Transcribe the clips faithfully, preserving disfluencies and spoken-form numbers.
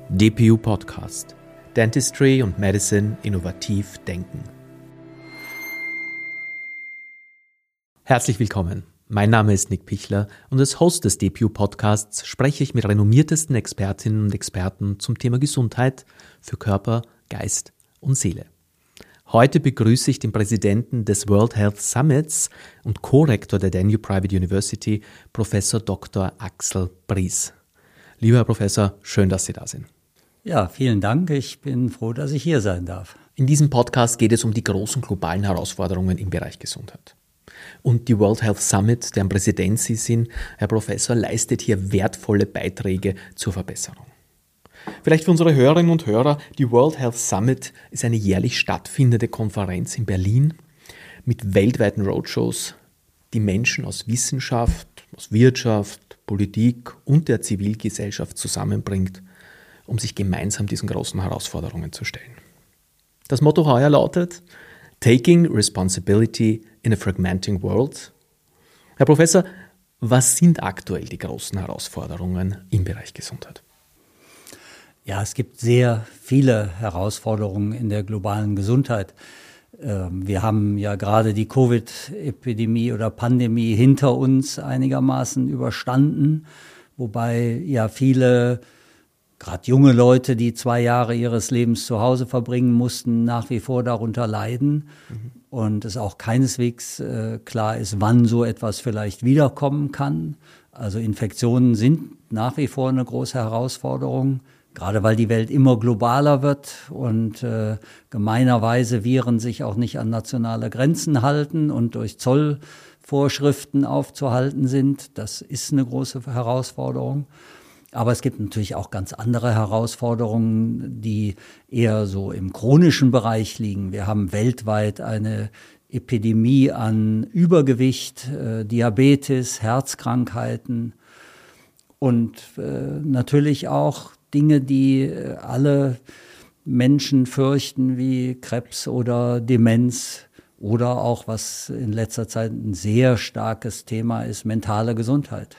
D P U Podcast. Dentistry und Medicine innovativ denken. Herzlich willkommen. Mein Name ist Nick Pichler und als Host des D P U Podcasts spreche ich mit renommiertesten Expertinnen und Experten zum Thema Gesundheit für Körper, Geist und Seele. Heute begrüße ich den Präsidenten des World Health Summits und Co-Rektor der Danube Private University, Professor Doktor Axel Bries. Lieber Herr Professor, schön, dass Sie da sind. Ja, vielen Dank. Ich bin froh, dass ich hier sein darf. In diesem Podcast geht es um die großen globalen Herausforderungen im Bereich Gesundheit. Und die World Health Summit, deren Präsident Sie sind, Herr Professor, leistet hier wertvolle Beiträge zur Verbesserung. Vielleicht für unsere Hörerinnen und Hörer, die World Health Summit ist eine jährlich stattfindende Konferenz in Berlin mit weltweiten Roadshows, die Menschen aus Wissenschaft, aus Wirtschaft, Politik und der Zivilgesellschaft zusammenbringt, um sich gemeinsam diesen großen Herausforderungen zu stellen. Das Motto heuer lautet Taking Responsibility in a Fragmenting World. Herr Professor, was sind aktuell die großen Herausforderungen im Bereich Gesundheit? Ja, es gibt sehr viele Herausforderungen in der globalen Gesundheit. Wir haben ja gerade die Covid-Epidemie oder Pandemie hinter uns einigermaßen überstanden, wobei ja viele, gerade junge Leute, die zwei Jahre ihres Lebens zu Hause verbringen mussten, nach wie vor darunter leiden. Mhm. Und es auch keineswegs äh, klar ist, wann so etwas vielleicht wiederkommen kann. Also Infektionen sind nach wie vor eine große Herausforderung, gerade weil die Welt immer globaler wird und äh, gemeinerweise Viren sich auch nicht an nationale Grenzen halten und durch Zollvorschriften aufzuhalten sind. Das ist eine große Herausforderung. Aber es gibt natürlich auch ganz andere Herausforderungen, die eher so im chronischen Bereich liegen. Wir haben weltweit eine Epidemie an Übergewicht, äh, Diabetes, Herzkrankheiten und äh, natürlich auch Dinge, die äh, alle Menschen fürchten, wie Krebs oder Demenz oder auch, was in letzter Zeit ein sehr starkes Thema ist, mentale Gesundheit.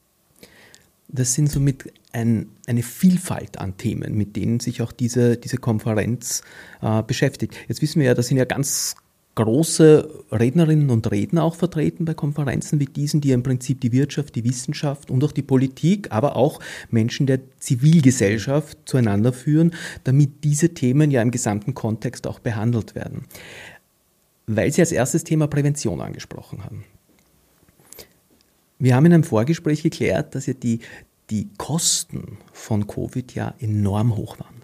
Das sind somit ein, eine Vielfalt an Themen, mit denen sich auch diese, diese Konferenz äh, beschäftigt. Jetzt wissen wir ja, da sind ja ganz große Rednerinnen und Redner auch vertreten bei Konferenzen wie diesen, die im Prinzip die Wirtschaft, die Wissenschaft und auch die Politik, aber auch Menschen der Zivilgesellschaft zueinander führen, damit diese Themen ja im gesamten Kontext auch behandelt werden. Weil Sie als erstes Thema Prävention angesprochen haben. Wir haben in einem Vorgespräch geklärt, dass ja die, die Kosten von Covid ja enorm hoch waren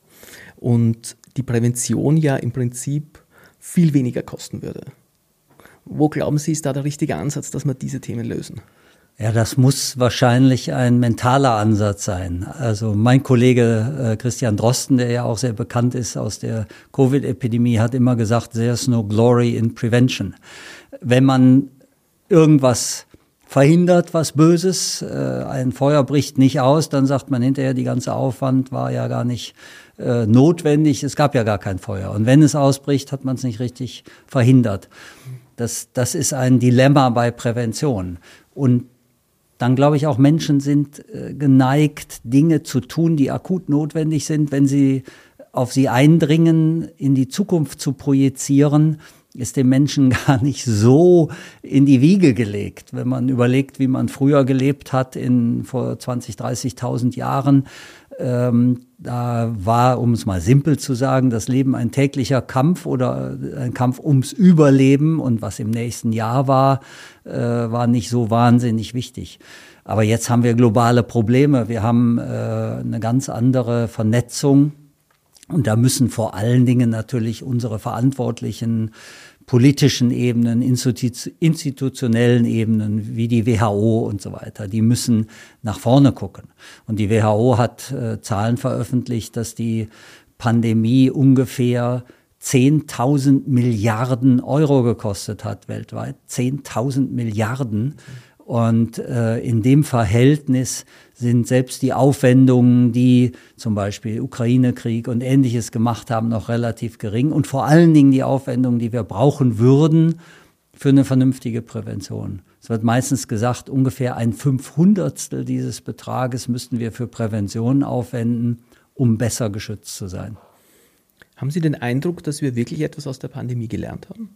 und die Prävention ja im Prinzip viel weniger kosten würde. Wo glauben Sie, ist da der richtige Ansatz, dass wir diese Themen lösen? Ja, das muss wahrscheinlich ein mentaler Ansatz sein. Also mein Kollege äh, Christian Drosten, der ja auch sehr bekannt ist aus der Covid-Epidemie, hat immer gesagt, there's no glory in prevention. Wenn man irgendwas verhindert was Böses, äh, ein Feuer bricht nicht aus, dann sagt man hinterher, die ganze Aufwand war ja gar nicht äh, notwendig, es gab ja gar kein Feuer. Und wenn es ausbricht, hat man es nicht richtig verhindert. Das, das ist ein Dilemma bei Prävention. Und dann glaube ich auch, Menschen sind äh, geneigt, Dinge zu tun, die akut notwendig sind, wenn sie auf sie eindringen, in die Zukunft zu projizieren, ist dem Menschen gar nicht so in die Wiege gelegt. Wenn man überlegt, wie man früher gelebt hat, in vor zwanzig, dreißigtausend Jahren, ähm, da war, um es mal simpel zu sagen, das Leben ein täglicher Kampf oder ein Kampf ums Überleben, und was im nächsten Jahr war, äh, war nicht so wahnsinnig wichtig. Aber jetzt haben wir globale Probleme. Wir haben äh, eine ganz andere Vernetzung. Und da müssen vor allen Dingen natürlich unsere verantwortlichen politischen Ebenen, institutionellen Ebenen wie die W H O und so weiter, die müssen nach vorne gucken. Und die W H O hat äh, Zahlen veröffentlicht, dass die Pandemie ungefähr zehntausend Milliarden Euro gekostet hat weltweit. zehntausend Milliarden. Und äh, in dem Verhältnis sind selbst die Aufwendungen, die zum Beispiel Ukraine-Krieg und Ähnliches gemacht haben, noch relativ gering. Und vor allen Dingen die Aufwendungen, die wir brauchen würden für eine vernünftige Prävention. Es wird meistens gesagt, ungefähr ein Fünfhundertstel dieses Betrages müssten wir für Prävention aufwenden. um besser geschützt zu sein. Haben Sie den Eindruck, dass wir wirklich etwas aus der Pandemie gelernt haben?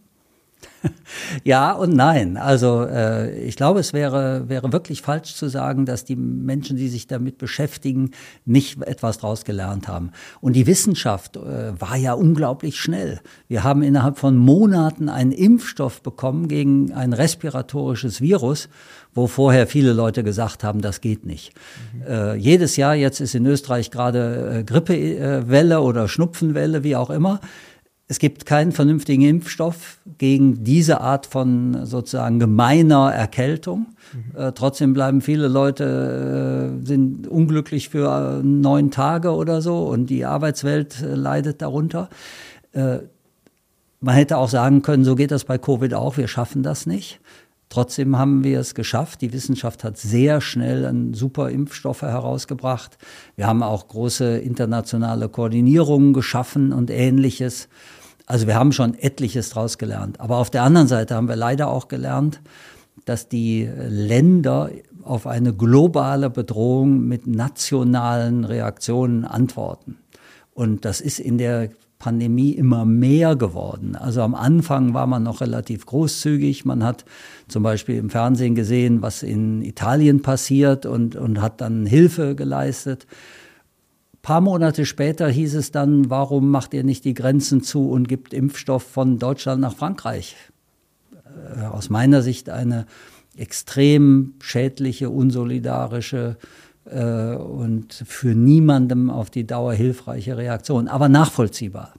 Ja und nein. Also äh, ich glaube, es wäre, wäre wirklich falsch zu sagen, dass die Menschen, die sich damit beschäftigen, nicht etwas daraus gelernt haben. Und die Wissenschaft äh, war ja unglaublich schnell. Wir haben innerhalb von Monaten einen Impfstoff bekommen gegen ein respiratorisches Virus, wo vorher viele Leute gesagt haben, das geht nicht. Mhm. Äh, jedes Jahr, jetzt ist in Österreich gerade äh, Grippewelle oder Schnupfenwelle, wie auch immer. Es gibt keinen vernünftigen Impfstoff gegen diese Art von sozusagen gemeiner Erkältung. Mhm. Äh, trotzdem bleiben viele Leute, äh, sind unglücklich für äh, neun Tage oder so und die Arbeitswelt äh, leidet darunter. Äh, man hätte auch sagen können, so geht das bei Covid auch, wir schaffen das nicht. Trotzdem haben wir es geschafft. Die Wissenschaft hat sehr schnell einen super Impfstoffe herausgebracht. Wir haben auch große internationale Koordinierungen geschaffen und Ähnliches. Also wir haben schon etliches draus gelernt. Aber auf der anderen Seite haben wir leider auch gelernt, dass die Länder auf eine globale Bedrohung mit nationalen Reaktionen antworten. Und das ist in der Pandemie immer mehr geworden. Also am Anfang war man noch relativ großzügig. Man hat zum Beispiel im Fernsehen gesehen, was in Italien passiert und, und hat dann Hilfe geleistet. Ein paar Monate später hieß es dann, warum macht ihr nicht die Grenzen zu und gibt Impfstoff von Deutschland nach Frankreich? Äh, aus meiner Sicht eine extrem schädliche, unsolidarische äh, und für niemandem auf die Dauer hilfreiche Reaktion, aber nachvollziehbar.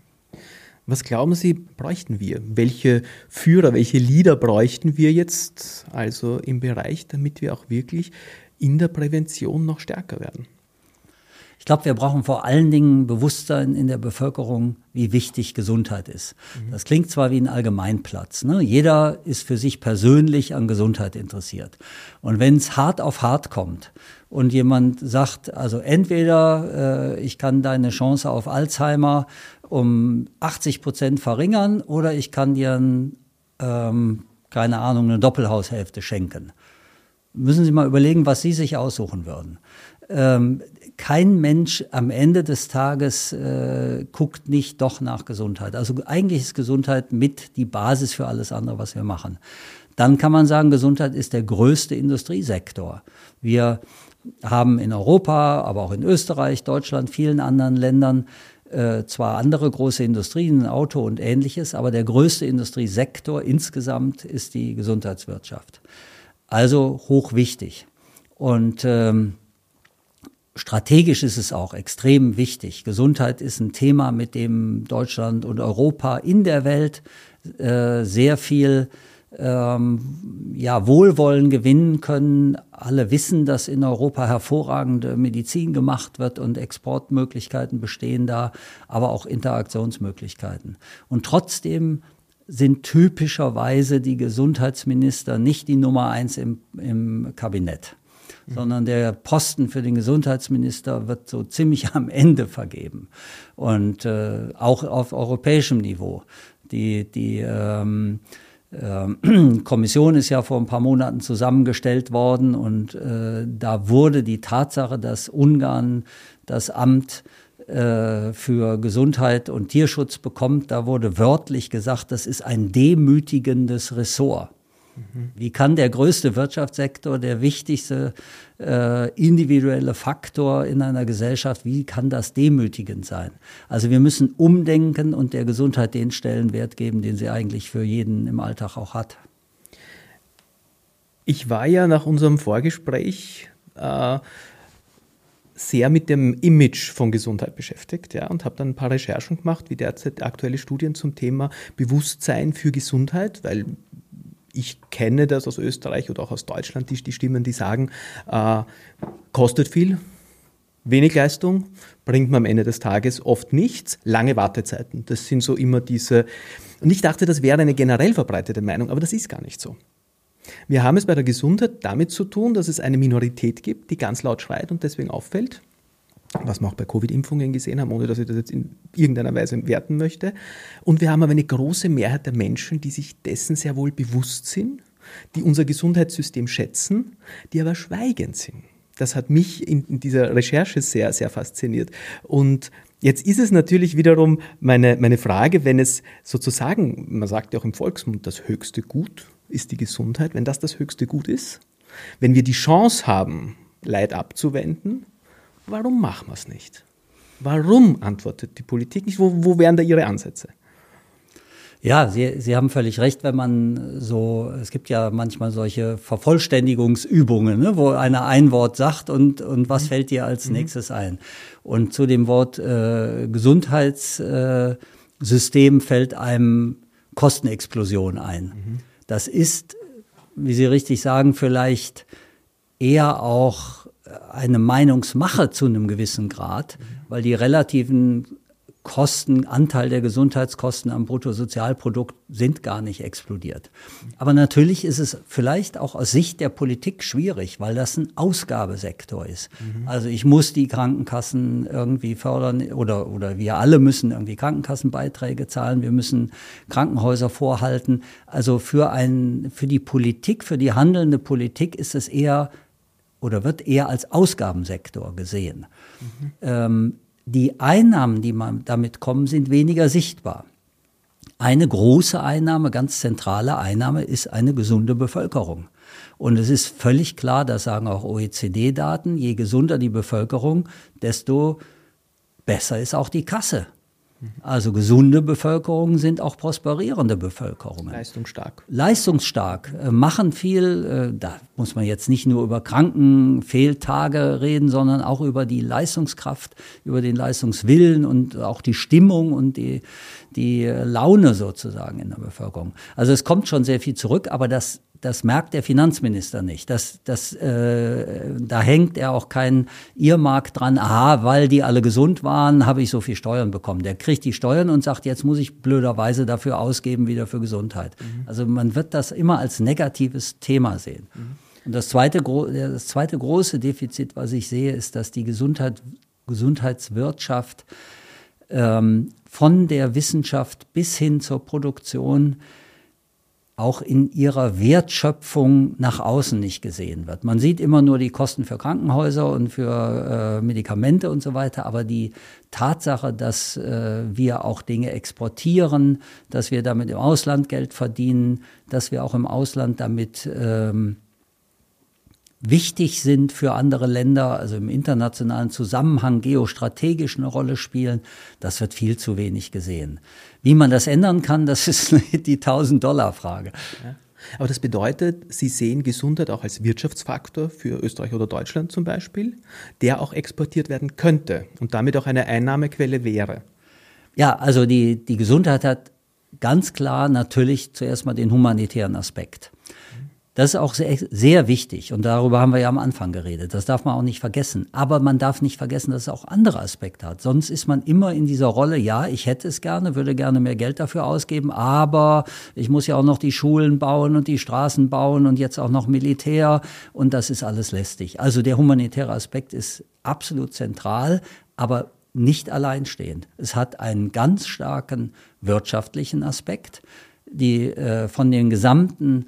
Was glauben Sie, bräuchten wir? Welche Führer, welche Leader bräuchten wir jetzt also im Bereich, damit wir auch wirklich in der Prävention noch stärker werden? Ich glaube, wir brauchen vor allen Dingen Bewusstsein in der Bevölkerung, wie wichtig Gesundheit ist. Mhm. Das klingt zwar wie ein Allgemeinplatz, ne? Jeder ist für sich persönlich an Gesundheit interessiert. Und wenn es hart auf hart kommt und jemand sagt, also entweder äh, ich kann deine Chance auf Alzheimer um achtzig Prozent verringern oder ich kann dir, ein, ähm, keine Ahnung, eine Doppelhaushälfte schenken. Müssen Sie mal überlegen, was Sie sich aussuchen würden. Ähm, kein Mensch am Ende des Tages äh, guckt nicht doch nach Gesundheit. Also eigentlich ist Gesundheit mit die Basis für alles andere, was wir machen. Dann kann man sagen, Gesundheit ist der größte Industriesektor. Wir haben in Europa, aber auch in Österreich, Deutschland, vielen anderen Ländern äh, zwar andere große Industrien, Auto und Ähnliches, aber der größte Industriesektor insgesamt ist die Gesundheitswirtschaft. Also hochwichtig. Und ähm, strategisch ist es auch extrem wichtig. Gesundheit ist ein Thema, mit dem Deutschland und Europa in der Welt äh, sehr viel ähm, ja, Wohlwollen gewinnen können. Alle wissen, dass in Europa hervorragende Medizin gemacht wird und Exportmöglichkeiten bestehen da, aber auch Interaktionsmöglichkeiten. Und trotzdem sind typischerweise die Gesundheitsminister nicht die Nummer eins im, im Kabinett, mhm. sondern der Posten für den Gesundheitsminister wird so ziemlich am Ende vergeben. Und äh, auch auf europäischem Niveau. Die, die ähm, äh, Kommission ist ja vor ein paar Monaten zusammengestellt worden und äh, da wurde die Tatsache, dass Ungarn das Amt für Gesundheit und Tierschutz bekommt, da wurde wörtlich gesagt, das ist ein demütigendes Ressort. Mhm. Wie kann der größte Wirtschaftssektor, der wichtigste äh, individuelle Faktor in einer Gesellschaft, wie kann das demütigend sein? Also wir müssen umdenken und der Gesundheit den Stellenwert geben, den sie eigentlich für jeden im Alltag auch hat. Ich war ja nach unserem Vorgespräch äh, sehr mit dem Image von Gesundheit beschäftigt, ja, und habe dann ein paar Recherchen gemacht, wie derzeit aktuelle Studien zum Thema Bewusstsein für Gesundheit, weil ich kenne das aus Österreich oder auch aus Deutschland, die, die Stimmen, die sagen, äh, kostet viel, wenig Leistung, bringt man am Ende des Tages oft nichts, lange Wartezeiten. Das sind so immer diese, und ich dachte, das wäre eine generell verbreitete Meinung, aber das ist gar nicht so. Wir haben es bei der Gesundheit damit zu tun, dass es eine Minorität gibt, die ganz laut schreit und deswegen auffällt, was wir auch bei Covid-Impfungen gesehen haben, ohne dass ich das jetzt in irgendeiner Weise werten möchte. Und wir haben aber eine große Mehrheit der Menschen, die sich dessen sehr wohl bewusst sind, die unser Gesundheitssystem schätzen, die aber schweigend sind, Das hat mich in, in dieser Recherche sehr, sehr fasziniert. Und jetzt ist es natürlich wiederum meine, meine Frage, wenn es sozusagen, man sagt ja auch im Volksmund, das höchste Gut ist die Gesundheit, wenn das das höchste Gut ist, wenn wir die Chance haben, Leid abzuwenden, warum machen wir es nicht? Warum antwortet die Politik nicht? Wo, wo wären da Ihre Ansätze? Ja, Sie, Sie haben völlig recht, wenn man so, es gibt ja manchmal solche Vervollständigungsübungen, ne, wo einer ein Wort sagt und, und was mhm. fällt dir als mhm. nächstes ein? Und zu dem Wort äh, Gesundheitssystem äh, fällt einem Kostenexplosion ein. Mhm. Das ist, wie Sie richtig sagen, vielleicht eher auch eine Meinungsmache zu einem gewissen Grad, mhm. weil die relativen Kosten, Anteil der Gesundheitskosten am Bruttosozialprodukt sind gar nicht explodiert. Aber natürlich ist es vielleicht auch aus Sicht der Politik schwierig, weil das ein Ausgabesektor ist. Mhm. Also ich muss die Krankenkassen irgendwie fördern oder, oder wir alle müssen irgendwie Krankenkassenbeiträge zahlen, wir müssen Krankenhäuser vorhalten. Also für, ein, für die Politik, für die handelnde Politik ist es eher oder wird eher als Ausgabensektor gesehen. Mhm. Ähm, Die Einnahmen, die man damit kommen, sind weniger sichtbar. Eine große Einnahme, ganz zentrale Einnahme ist eine gesunde Bevölkerung. Und es ist völlig klar, das sagen auch O E C D-Daten, je gesunder die Bevölkerung, desto besser ist auch die Kasse. Also gesunde Bevölkerungen sind auch prosperierende Bevölkerungen. Leistungsstark. Leistungsstark, äh, machen viel. Äh, da muss man jetzt nicht nur über Krankenfehltage reden, sondern auch über die Leistungskraft, über den Leistungswillen und auch die Stimmung und die, die Laune sozusagen in der Bevölkerung. Also es kommt schon sehr viel zurück, aber das Das merkt der Finanzminister nicht. Das, das, äh, da hängt er auch kein Earmark dran, aha, weil die alle gesund waren, habe ich so viel Steuern bekommen. Der kriegt die Steuern und sagt, jetzt muss ich blöderweise dafür ausgeben, wieder für Gesundheit. Mhm. Also man wird das immer als negatives Thema sehen. Mhm. Und das zweite, das zweite große Defizit, was ich sehe, ist, dass die Gesundheit, Gesundheitswirtschaft ähm, von der Wissenschaft bis hin zur Produktion auch in ihrer Wertschöpfung nach außen nicht gesehen wird. Man sieht immer nur die Kosten für Krankenhäuser und für äh, Medikamente und so weiter, aber die Tatsache, dass äh, wir auch Dinge exportieren, dass wir damit im Ausland Geld verdienen, dass wir auch im Ausland damit ähm, wichtig sind für andere Länder, also im internationalen Zusammenhang geostrategisch eine Rolle spielen, das wird viel zu wenig gesehen. Wie man das ändern kann, das ist die tausend-Dollar-Frage. Ja. Aber das bedeutet, Sie sehen Gesundheit auch als Wirtschaftsfaktor für Österreich oder Deutschland zum Beispiel, der auch exportiert werden könnte und damit auch eine Einnahmequelle wäre. Ja, also die, die Gesundheit hat ganz klar natürlich zuerst mal den humanitären Aspekt. Das ist auch sehr, sehr wichtig und darüber haben wir ja am Anfang geredet. Das darf man auch nicht vergessen. Aber man darf nicht vergessen, dass es auch andere Aspekte hat. Sonst ist man immer in dieser Rolle, ja, ich hätte es gerne, würde gerne mehr Geld dafür ausgeben, aber ich muss ja auch noch die Schulen bauen und die Straßen bauen und jetzt auch noch Militär und das ist alles lästig. Also der humanitäre Aspekt ist absolut zentral, aber nicht alleinstehend. Es hat einen ganz starken wirtschaftlichen Aspekt, die äh, von den gesamten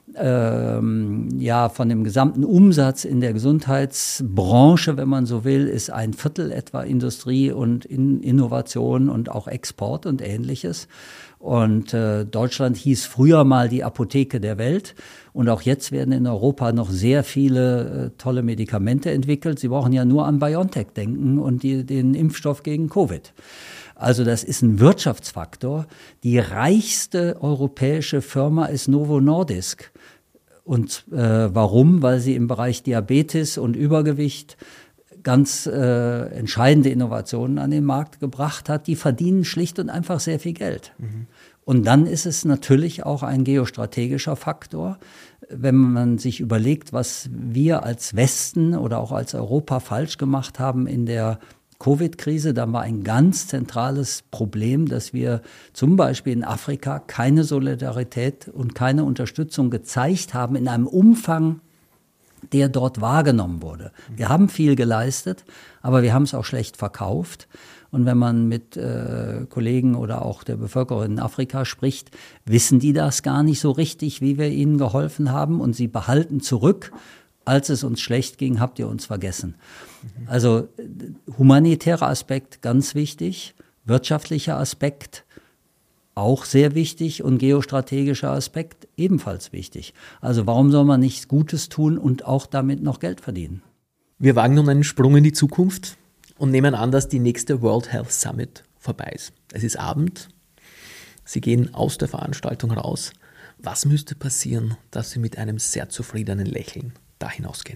Ähm, ja, von dem gesamten Umsatz in der Gesundheitsbranche, wenn man so will, ist ein Viertel etwa Industrie und in Innovation und auch Export und Ähnliches. Und äh, Deutschland hieß früher mal die Apotheke der Welt. Und auch jetzt werden in Europa noch sehr viele äh, tolle Medikamente entwickelt. Sie brauchen ja nur an BioNTech denken und die, den Impfstoff gegen Covid. Also das ist ein Wirtschaftsfaktor. Die reichste europäische Firma ist Novo Nordisk. Und äh, warum? Weil sie im Bereich Diabetes und Übergewicht ganz äh, entscheidende Innovationen an den Markt gebracht hat. Die verdienen schlicht und einfach sehr viel Geld. Mhm. Und dann ist es natürlich auch ein geostrategischer Faktor, wenn man sich überlegt, was wir als Westen oder auch als Europa falsch gemacht haben in der Covid-Krise. Da war ein ganz zentrales Problem, dass wir zum Beispiel in Afrika keine Solidarität und keine Unterstützung gezeigt haben in einem Umfang, der dort wahrgenommen wurde. Wir haben viel geleistet, aber wir haben es auch schlecht verkauft. Und wenn man mit äh, Kollegen oder auch der Bevölkerung in Afrika spricht, wissen die das gar nicht so richtig, wie wir ihnen geholfen haben. Und sie behalten zurück als es uns schlecht ging, habt ihr uns vergessen. Mhm. Also humanitärer Aspekt ganz wichtig, wirtschaftlicher Aspekt auch sehr wichtig und geostrategischer Aspekt ebenfalls wichtig. Also warum soll man nichts Gutes tun und auch damit noch Geld verdienen? Wir wagen nun einen Sprung in die Zukunft und nehmen an, dass die nächste World Health Summit vorbei ist. Es ist Abend, Sie gehen aus der Veranstaltung raus. Was müsste passieren, dass Sie mit einem sehr zufriedenen Lächeln da hinausgehen?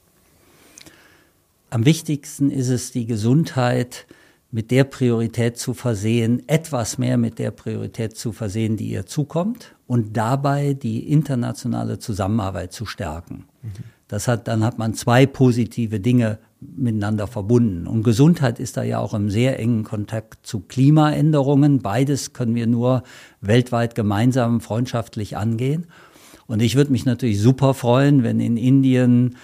Am wichtigsten ist es, die Gesundheit mit der Priorität zu versehen, etwas mehr mit der Priorität zu versehen, die ihr zukommt und dabei die internationale Zusammenarbeit zu stärken. Mhm. Das hat, dann hat man zwei positive Dinge miteinander verbunden. Und Gesundheit ist da ja auch im sehr engen Kontakt zu Klimaänderungen. Beides können wir nur weltweit gemeinsam freundschaftlich angehen. Und ich würde mich natürlich super freuen, wenn in Indien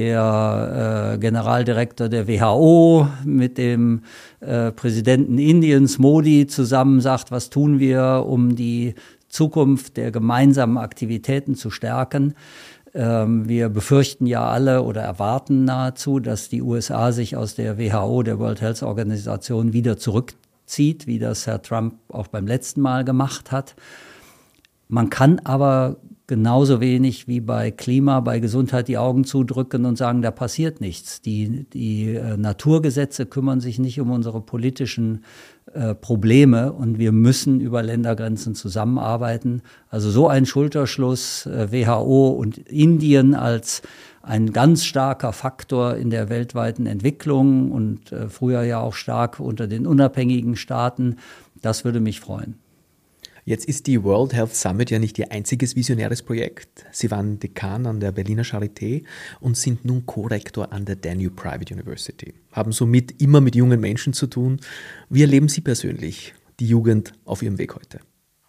der äh, Generaldirektor der W H O mit dem äh, Präsidenten Indiens, Modi, zusammen sagt, was tun wir, um die Zukunft der gemeinsamen Aktivitäten zu stärken. Ähm, wir befürchten ja alle oder erwarten nahezu, dass die U S A sich aus der W H O, der World Health Organisation, wieder zurückzieht, wie das Herr Trump auch beim letzten Mal gemacht hat. Man kann aber genauso wenig wie bei Klima, bei Gesundheit die Augen zudrücken und sagen, da passiert nichts. Die, die äh, Naturgesetze kümmern sich nicht um unsere politischen äh, Probleme und wir müssen über Ländergrenzen zusammenarbeiten. Also so ein Schulterschluss, äh, W H O und Indien als ein ganz starker Faktor in der weltweiten Entwicklung und äh, früher ja auch stark unter den unabhängigen Staaten, das würde mich freuen. Jetzt ist die World Health Summit ja nicht Ihr einziges visionäres Projekt. Sie waren Dekan an der Berliner Charité und sind nun Co-Rektor an der Danube Private University. Haben somit immer mit jungen Menschen zu tun. Wie erleben Sie persönlich die Jugend auf Ihrem Weg heute?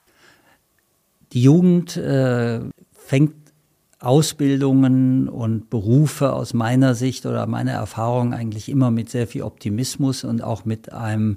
Die Jugend äh, fängt Ausbildungen und Berufe aus meiner Sicht oder meiner Erfahrung eigentlich immer mit sehr viel Optimismus und auch mit einem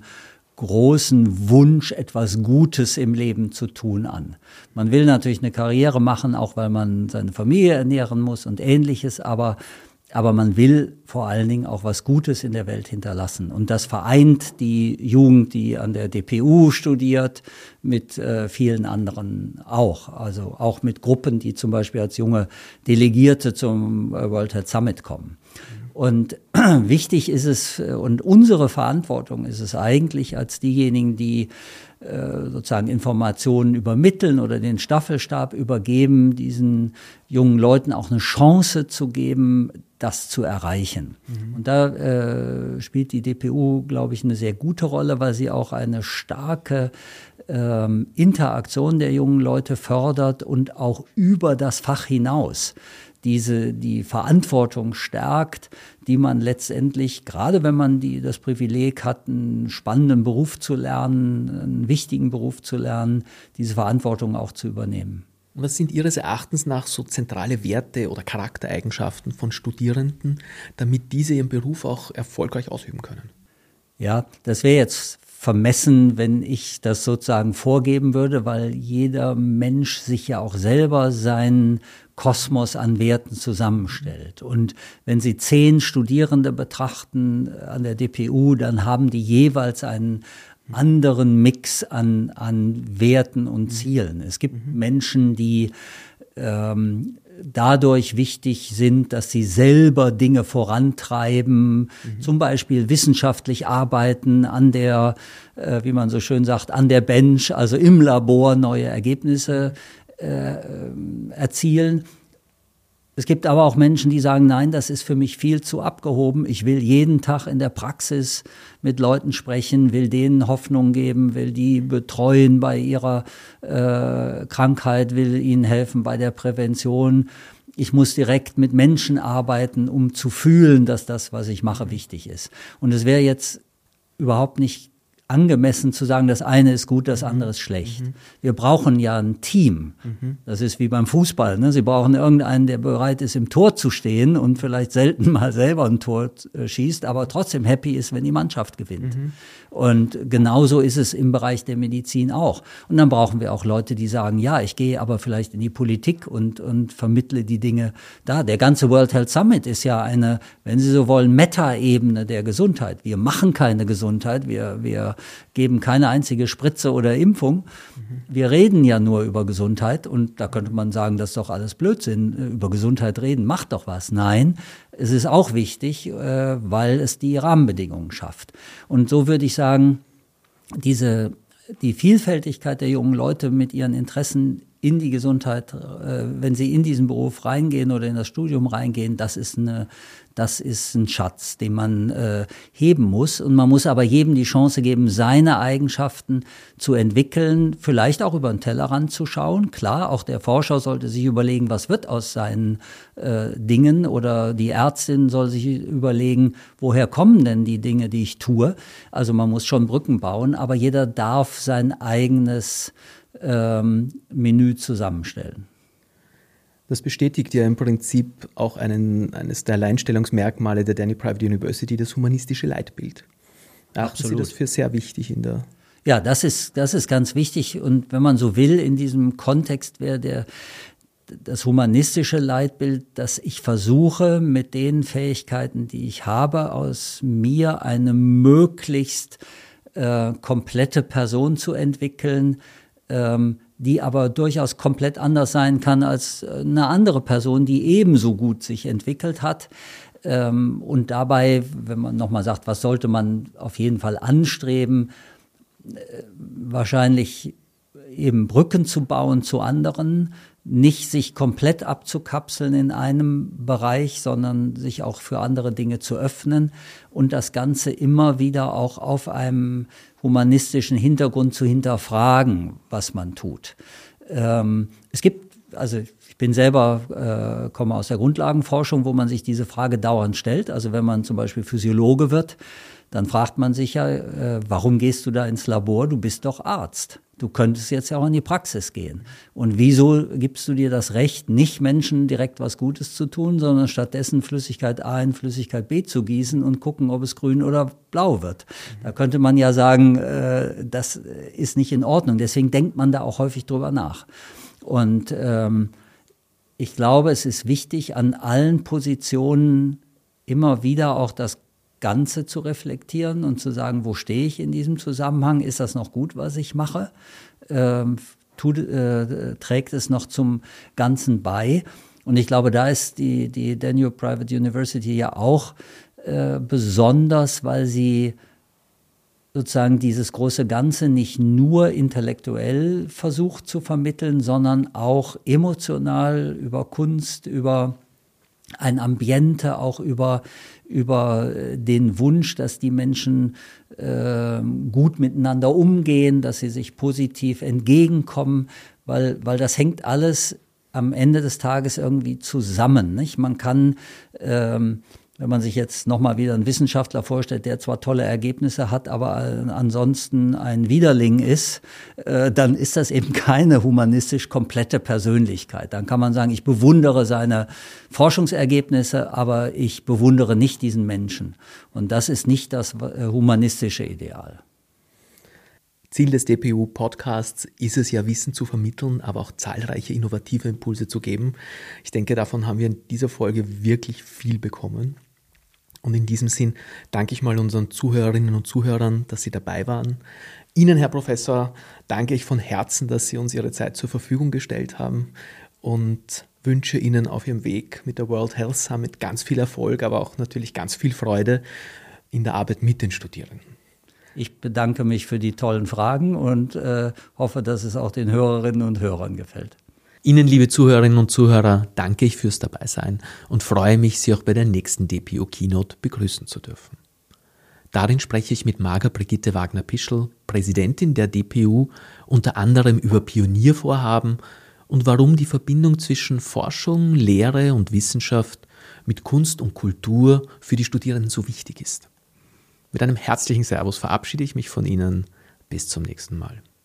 großen Wunsch, etwas Gutes im Leben zu tun an. Man will natürlich eine Karriere machen, auch weil man seine Familie ernähren muss und Ähnliches, aber, aber man will vor allen Dingen auch was Gutes in der Welt hinterlassen. Und das vereint die Jugend, die an der D P U studiert, mit äh, vielen anderen auch. Also auch mit Gruppen, die zum Beispiel als junge Delegierte zum World Health Summit kommen. Und wichtig ist es und unsere Verantwortung ist es eigentlich als diejenigen, die äh, sozusagen Informationen übermitteln oder den Staffelstab übergeben, diesen jungen Leuten auch eine Chance zu geben, das zu erreichen. Mhm. Und da äh, spielt die D P U, glaube ich, eine sehr gute Rolle, weil sie auch eine starke ähm, Interaktion der jungen Leute fördert und auch über das Fach hinaus diese die Verantwortung stärkt, die man letztendlich, gerade wenn man die das Privileg hat, einen spannenden Beruf zu lernen, einen wichtigen Beruf zu lernen, diese Verantwortung auch zu übernehmen. Und was sind Ihres Erachtens nach so zentrale Werte oder Charaktereigenschaften von Studierenden, damit diese ihren Beruf auch erfolgreich ausüben können? Ja, das wäre jetzt vermessen, wenn ich das sozusagen vorgeben würde, weil jeder Mensch sich ja auch selber seinen Kosmos an Werten zusammenstellt. Und wenn Sie zehn Studierende betrachten an der D P U, dann haben die jeweils einen anderen Mix an, an Werten und Zielen. Es gibt mhm. Menschen, die ähm, dadurch wichtig sind, dass sie selber Dinge vorantreiben, mhm. zum Beispiel wissenschaftlich arbeiten, an der, äh, wie man so schön sagt, an der Bench, also im Labor neue Ergebnisse äh, erzielen. Es gibt aber auch Menschen, die sagen, nein, das ist für mich viel zu abgehoben. Ich will jeden Tag in der Praxis mit Leuten sprechen, will denen Hoffnung geben, will die betreuen bei ihrer äh, Krankheit, will ihnen helfen bei der Prävention. Ich muss direkt mit Menschen arbeiten, um zu fühlen, dass das, was ich mache, wichtig ist. Und es wäre jetzt überhaupt nicht angemessen zu sagen, das eine ist gut, das andere ist schlecht. Mhm. Wir brauchen ja ein Team. Mhm. Das ist wie beim Fußball. Ne? Sie brauchen irgendeinen, der bereit ist, im Tor zu stehen und vielleicht selten mal selber ein Tor äh, schießt, aber trotzdem happy ist, wenn die Mannschaft gewinnt. Mhm. Und genauso ist es im Bereich der Medizin auch. Und dann brauchen wir auch Leute, die sagen, ja, ich gehe aber vielleicht in die Politik und, und vermittle die Dinge da. Der ganze World Health Summit ist ja eine, wenn Sie so wollen, Meta-Ebene der Gesundheit. Wir machen keine Gesundheit, wir, wir geben keine einzige Spritze oder Impfung. Mhm. Wir reden ja nur über Gesundheit und da könnte man sagen, das ist doch alles Blödsinn, über Gesundheit reden, macht doch was. Nein, es ist auch wichtig, weil es die Rahmenbedingungen schafft. Und so würde ich sagen, diese, die Vielfältigkeit der jungen Leute mit ihren Interessen in die Gesundheit, wenn sie in diesen Beruf reingehen oder in das Studium reingehen, das ist eine, das ist ein Schatz, den man äh, heben muss. Und man muss aber jedem die Chance geben, seine Eigenschaften zu entwickeln, vielleicht auch über den Tellerrand zu schauen. Klar, auch der Forscher sollte sich überlegen, was wird aus seinen äh, Dingen, oder die Ärztin soll sich überlegen, woher kommen denn die Dinge, die ich tue. Also man muss schon Brücken bauen, aber jeder darf sein eigenes ähm, Menü zusammenstellen. Das bestätigt ja im Prinzip auch einen, eines der Alleinstellungsmerkmale der Danny Private University, das humanistische Leitbild. Achten Absolut. Sie das für sehr wichtig in der... Ja, das ist, das ist ganz wichtig. Und wenn man so will, in diesem Kontext wäre der, das humanistische Leitbild, dass ich versuche, mit den Fähigkeiten, die ich habe, aus mir eine möglichst äh, komplette Person zu entwickeln, ähm, die aber durchaus komplett anders sein kann als eine andere Person, die ebenso gut sich entwickelt hat. Und dabei, wenn man nochmal sagt, was sollte man auf jeden Fall anstreben, wahrscheinlich eben Brücken zu bauen zu anderen, nicht sich komplett abzukapseln in einem Bereich, sondern sich auch für andere Dinge zu öffnen und das Ganze immer wieder auch auf einem humanistischen Hintergrund zu hinterfragen, was man tut. Ähm, es gibt, also ich bin selber, äh, komme aus der Grundlagenforschung, wo man sich diese Frage dauernd stellt. Also wenn man zum Beispiel Physiologe wird, dann fragt man sich ja, äh, warum gehst du da ins Labor? Du bist doch Arzt. Du könntest jetzt ja auch in die Praxis gehen. Und wieso gibst du dir das Recht, nicht Menschen direkt was Gutes zu tun, sondern stattdessen Flüssigkeit A in Flüssigkeit B zu gießen und gucken, ob es grün oder blau wird? Da könnte man ja sagen, äh, das ist nicht in Ordnung. Deswegen denkt man da auch häufig drüber nach. Und ähm, ich glaube, es ist wichtig, an allen Positionen immer wieder auch das Ganze zu reflektieren und zu sagen, wo stehe ich in diesem Zusammenhang? Ist das noch gut, was ich mache? Ähm, tut, äh, trägt es noch zum Ganzen bei? Und ich glaube, da ist die, die Danube Private University ja auch äh, besonders, weil sie sozusagen dieses große Ganze nicht nur intellektuell versucht zu vermitteln, sondern auch emotional über Kunst, über ein Ambiente, auch über, über den Wunsch, dass die Menschen äh, gut miteinander umgehen, dass sie sich positiv entgegenkommen, weil, weil das hängt alles am Ende des Tages irgendwie zusammen, nicht? Man kann, ähm, wenn man sich jetzt nochmal wieder einen Wissenschaftler vorstellt, der zwar tolle Ergebnisse hat, aber ansonsten ein Widerling ist, äh, dann ist das eben keine humanistisch komplette Persönlichkeit. Dann kann man sagen, ich bewundere seine Forschungsergebnisse, aber ich bewundere nicht diesen Menschen. Und das ist nicht das humanistische Ideal. Ziel des D P U-Podcasts ist es ja, Wissen zu vermitteln, aber auch zahlreiche innovative Impulse zu geben. Ich denke, davon haben wir in dieser Folge wirklich viel bekommen. Und in diesem Sinn danke ich mal unseren Zuhörerinnen und Zuhörern, dass Sie dabei waren. Ihnen, Herr Professor, danke ich von Herzen, dass Sie uns Ihre Zeit zur Verfügung gestellt haben und wünsche Ihnen auf Ihrem Weg mit der World Health Summit ganz viel Erfolg, aber auch natürlich ganz viel Freude in der Arbeit mit den Studierenden. Ich bedanke mich für die tollen Fragen und äh, hoffe, dass es auch den Hörerinnen und Hörern gefällt. Ihnen, liebe Zuhörerinnen und Zuhörer, danke ich fürs Dabeisein und freue mich, Sie auch bei der nächsten D P U Keynote begrüßen zu dürfen. Darin spreche ich mit Marga Brigitte Wagner-Pischl, Präsidentin der D P U, unter anderem über Pioniervorhaben und warum die Verbindung zwischen Forschung, Lehre und Wissenschaft mit Kunst und Kultur für die Studierenden so wichtig ist. Mit einem herzlichen Servus verabschiede ich mich von Ihnen. Bis zum nächsten Mal.